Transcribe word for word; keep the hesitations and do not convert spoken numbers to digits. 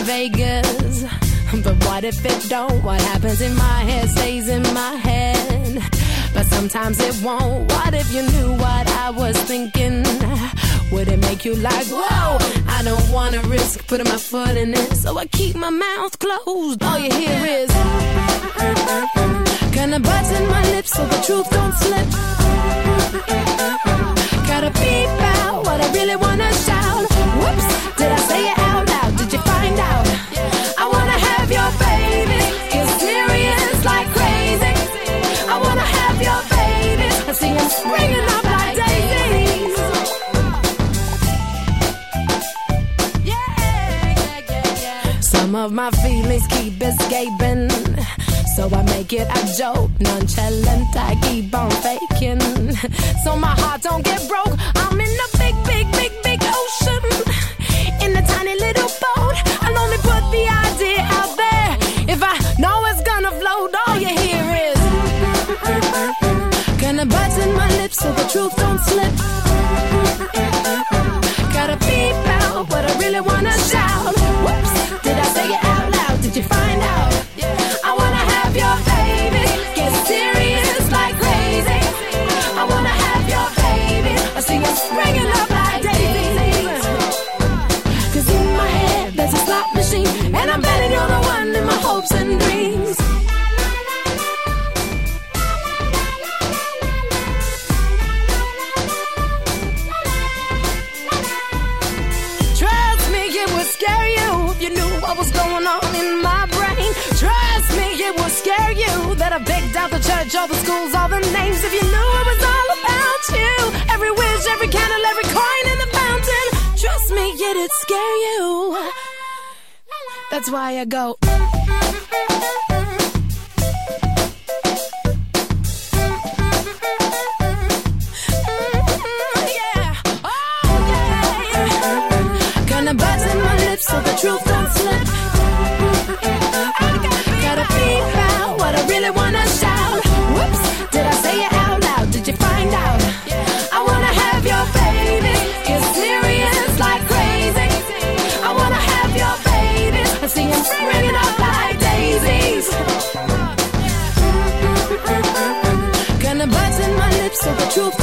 Vegas. But what if it don't? What happens in my head stays in my head. But sometimes it won't. What if you knew what I was thinking? Would it make you like, whoa? I don't wanna risk putting my foot in it, so I keep my mouth closed. All you hear is kinda button my lips so the truth don't slip. Gotta beep out what I really wanna shout. Whoops, did I say it out loud? Did you find out? I wanna have your baby, get serious like crazy. I wanna have your baby, I see him springing up like daisies. Yeah, yeah, yeah, yeah. Some of my feelings keep escaping, so I make it a joke, nonchalant, I keep on faking. So my heart don't get broke, I'm in a big, big, big, big ocean. In a tiny little boat, I'll only put the idea out there. If I know it's gonna float, all you hear is gonna button my lips so the truth don't slip. Gotta beep out what I really wanna shout. Whoops, did I say it out loud? Did you find out? I wanna have your baby, get serious like crazy. I wanna have your baby, I see you springing up like daisies. Cause in my head there's a slot machine, and I'm betting you're the one in my hopes and dreams. Trust me, it would scare you if you knew what was going on in my brain. Trust me, it would scare you that I picked out the church, all the schools, all the names. If you knew it was all about you, every wish, every candle, every coin in the fountain. Trust me, it'd scare you. That's why I go. Gonna button my lips so the truth don't slip. Gotta beep out what I really wanna shout. Whoops, did I say it out loud? Did you find out? I wanna have your baby, get serious like crazy. I wanna have your baby, I see him springing up like daisies. Gonna button my lips so the truth